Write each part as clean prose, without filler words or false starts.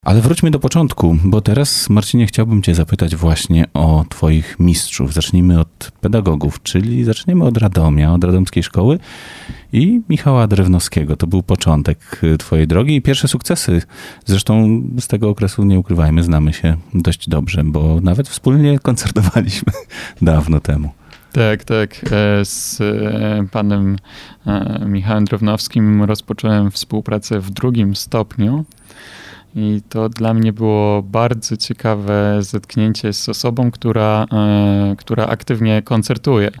Ale wróćmy do początku, bo teraz, Marcinie, chciałbym cię zapytać właśnie o twoich mistrzów. Zacznijmy od pedagogów, czyli zaczniemy od Radomia, od radomskiej szkoły i Michała Drewnowskiego. To był początek twojej drogi i pierwsze sukcesy. Zresztą z tego okresu, nie ukrywajmy, znamy się dość dobrze, bo nawet wspólnie koncertowaliśmy dawno temu. Tak. Z panem Michałem Drewnowskim rozpocząłem współpracę w 2. stopniu. I to dla mnie było bardzo ciekawe zetknięcie z osobą, która aktywnie koncertuje.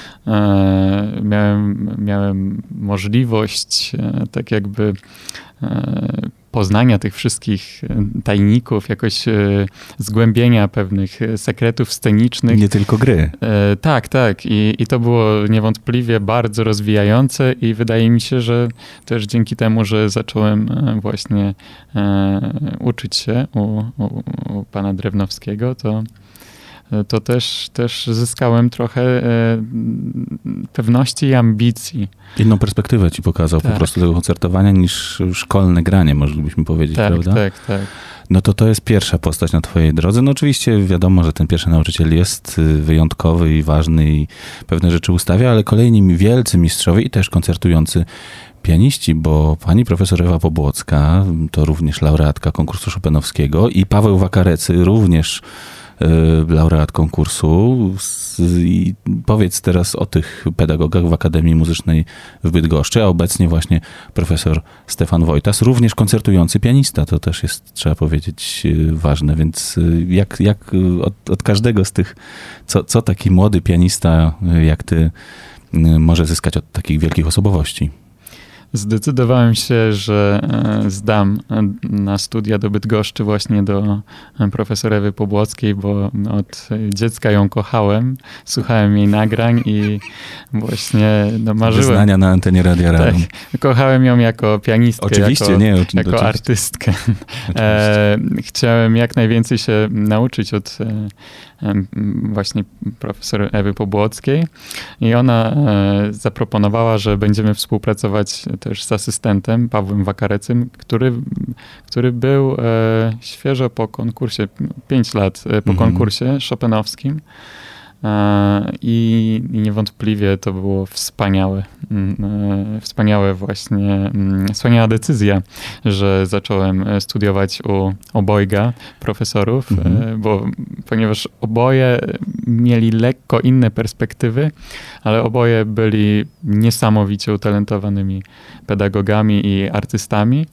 Miałem możliwość tak jakby poznania tych wszystkich tajników, jakoś zgłębienia pewnych sekretów scenicznych. Nie tylko gry. Tak. I to było niewątpliwie bardzo rozwijające i wydaje mi się, że też dzięki temu, że zacząłem właśnie uczyć się u pana Drewnowskiego, to też zyskałem trochę pewności i ambicji. Inną perspektywę ci pokazał po prostu tego koncertowania niż szkolne granie, moglibyśmy powiedzieć, prawda? Tak. No to jest pierwsza postać na twojej drodze. No oczywiście wiadomo, że ten pierwszy nauczyciel jest wyjątkowy i ważny i pewne rzeczy ustawia, ale kolejni wielcy mistrzowie i też koncertujący pianiści, bo pani profesor Ewa Pobłocka to również laureatka konkursu chopinowskiego i Paweł Wakarecy również laureat konkursu. I powiedz teraz o tych pedagogach w Akademii Muzycznej w Bydgoszczy, a obecnie właśnie profesor Stefan Wojtas, również koncertujący pianista. To też jest, trzeba powiedzieć, ważne, więc jak od każdego z tych, co taki młody pianista jak ty może zyskać od takich wielkich osobowości? Zdecydowałem się, że zdam na studia do Bydgoszczy właśnie do profesor Ewy Pobłockiej, bo od dziecka ją kochałem, słuchałem jej nagrań i właśnie marzyłem. Wyznania na antenie Radia Radom. Tak, kochałem ją jako pianistkę, jako artystkę. Chciałem jak najwięcej się nauczyć od właśnie profesor Ewy Pobłockiej i ona zaproponowała, że będziemy współpracować też z asystentem Pawłem Wakarecym, który był świeżo po konkursie, 5 lat po konkursie chopinowskim. I niewątpliwie to było wspaniała decyzja, że zacząłem studiować u obojga profesorów, ponieważ oboje mieli lekko inne perspektywy, ale oboje byli niesamowicie utalentowanymi pedagogami i artystami.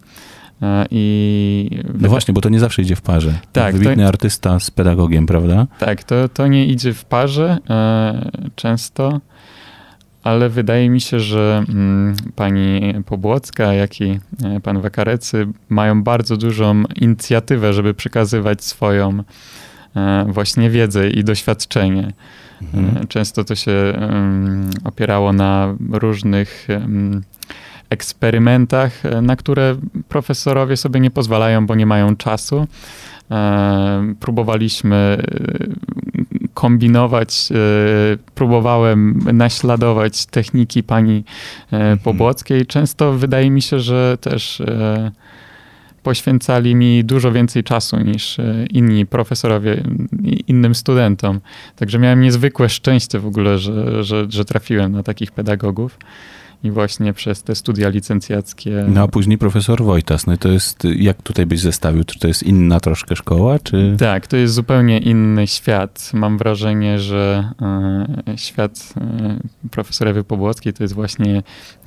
No właśnie, bo to nie zawsze idzie w parze. Tak, wybitny artysta z pedagogiem, prawda? Tak, to nie idzie w parze często, ale wydaje mi się, że pani Pobłocka, jak i pan Wakarecy mają bardzo dużą inicjatywę, żeby przekazywać swoją właśnie wiedzę i doświadczenie. Często to się opierało na różnych eksperymentach, na które profesorowie sobie nie pozwalają, bo nie mają czasu. Próbowaliśmy kombinować, próbowałem naśladować techniki pani Pobłockiej. Często wydaje mi się, że też poświęcali mi dużo więcej czasu niż inni profesorowie innym studentom. Także miałem niezwykłe szczęście w ogóle, że trafiłem na takich pedagogów. I właśnie przez te studia licencjackie. No a później profesor Wojtas. No i to jest, jak tutaj byś zestawił? Czy to jest inna troszkę szkoła, czy? Tak, to jest zupełnie inny świat. Mam wrażenie, że świat profesora Ewy Pobłockiej to jest właśnie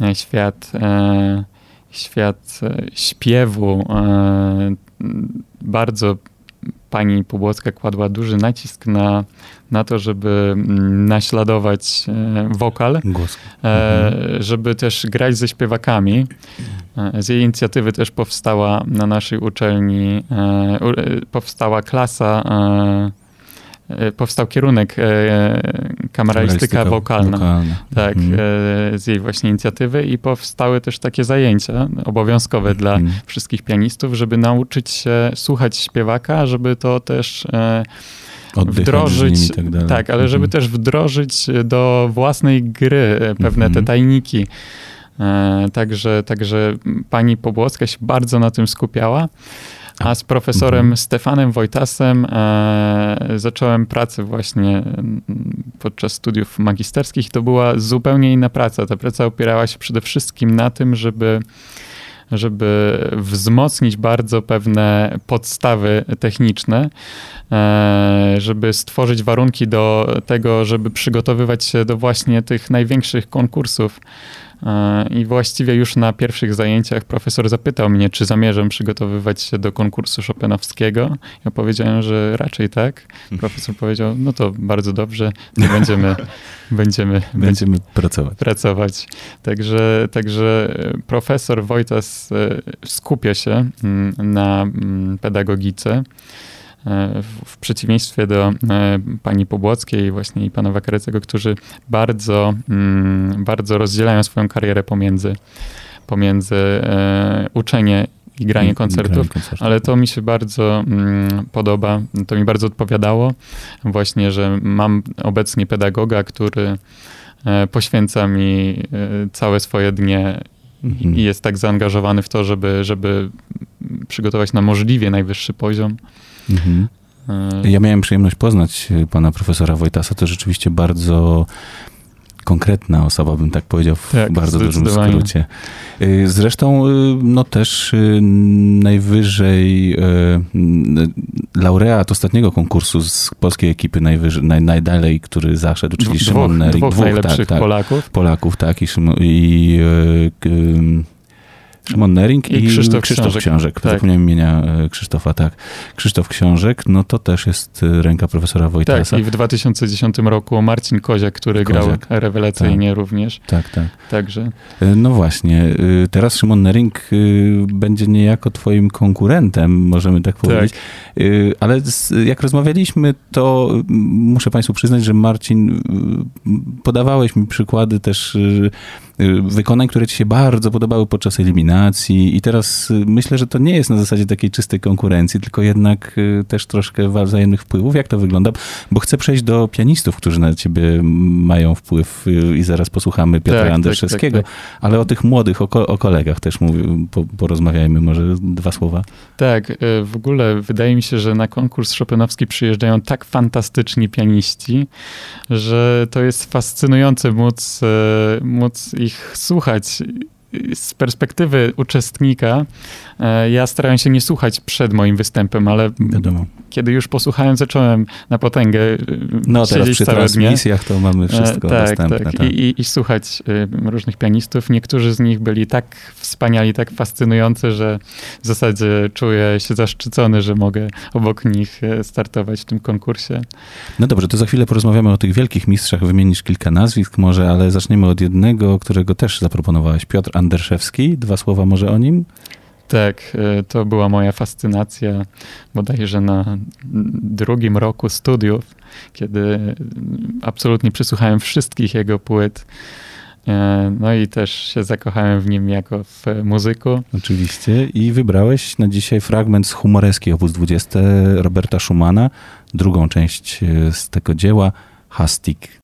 świat śpiewu. Bardzo pani Pobłocka kładła duży nacisk na to, żeby naśladować wokal, głos. Żeby też grać ze śpiewakami. Z jej inicjatywy też powstała na naszej uczelni, powstała klasa, powstał kierunek kameralistyka wokalna. Tak, z jej właśnie inicjatywy i powstały też takie zajęcia obowiązkowe dla wszystkich pianistów, żeby nauczyć się słuchać śpiewaka, żeby to też wdrożyć, tak dalej. Tak, ale żeby też wdrożyć do własnej gry pewne te tajniki. Także pani Pobłocka się bardzo na tym skupiała. A z profesorem Stefanem Wojtasem zacząłem pracę właśnie podczas studiów magisterskich. To była zupełnie inna praca. Ta praca opierała się przede wszystkim na tym, żeby wzmocnić bardzo pewne podstawy techniczne, żeby stworzyć warunki do tego, żeby przygotowywać się do właśnie tych największych konkursów. I właściwie już na pierwszych zajęciach profesor zapytał mnie, czy zamierzam przygotowywać się do konkursu chopinowskiego. Ja powiedziałem, że raczej tak. Profesor powiedział, no to bardzo dobrze, to będziemy pracować. Także profesor Wojtas skupia się na pedagogice. W przeciwieństwie do pani Pobłockiej właśnie i pana Wakarecego, którzy bardzo rozdzielają swoją karierę pomiędzy uczenie i granie koncertów, ale to mi się bardzo podoba, to mi bardzo odpowiadało właśnie, że mam obecnie pedagoga, który poświęca mi całe swoje dnie i jest tak zaangażowany w to, żeby przygotować na możliwie najwyższy poziom. Ja miałem przyjemność poznać pana profesora Wojtasa. To rzeczywiście bardzo konkretna osoba, bym tak powiedział, w bardzo dużym skrócie. Zresztą no też najwyżej laureat ostatniego konkursu z polskiej ekipy najdalej, który zaszedł, czyli Szymon Nering. Dwóch najlepszych Polaków, tak, Szymon Nering i Krzysztof Książek. Tak. Zapomniałem imienia Krzysztofa, tak. Krzysztof Książek, no to też jest ręka profesora Wojtasa. Tak, i w 2010 roku Marcin Koziak, który grał rewelacyjnie również. Tak. Także. No właśnie, teraz Szymon Nering będzie niejako twoim konkurentem, możemy tak powiedzieć. Tak. Ale jak rozmawialiśmy, to muszę państwu przyznać, że Marcin, podawałeś mi przykłady też wykonań, które ci się bardzo podobały podczas eliminacji i teraz myślę, że to nie jest na zasadzie takiej czystej konkurencji, tylko jednak też troszkę wzajemnych wpływów. Jak to wygląda? Bo chcę przejść do pianistów, którzy na ciebie mają wpływ i zaraz posłuchamy Piotra Anderszewskiego, ale o tych młodych, o kolegach też porozmawiajmy, może dwa słowa. Tak, w ogóle wydaje mi się, że na konkurs chopinowski przyjeżdżają tak fantastyczni pianiści, że to jest fascynujące móc ich słuchać z perspektywy uczestnika. Ja starałem się nie słuchać przed moim występem, ale kiedy już posłuchałem, zacząłem na potęgę no teraz przy transmisjach to mamy wszystko dostępne. Tak. I słuchać różnych pianistów. Niektórzy z nich byli tak wspaniali, tak fascynujący, że w zasadzie czuję się zaszczycony, że mogę obok nich startować w tym konkursie. No dobrze, to za chwilę porozmawiamy o tych wielkich mistrzach, wymienisz kilka nazwisk może, ale zaczniemy od jednego, którego też zaproponowałeś, Piotr Anderszewski. Dwa słowa może o nim? Tak, to była moja fascynacja bodajże na drugim roku studiów, kiedy absolutnie przesłuchałem wszystkich jego płyt. No i też się zakochałem w nim jako w muzyku. Oczywiście. I wybrałeś na dzisiaj fragment z Humoreski op. 20 Roberta Schumana, drugą część z tego dzieła, Hastig.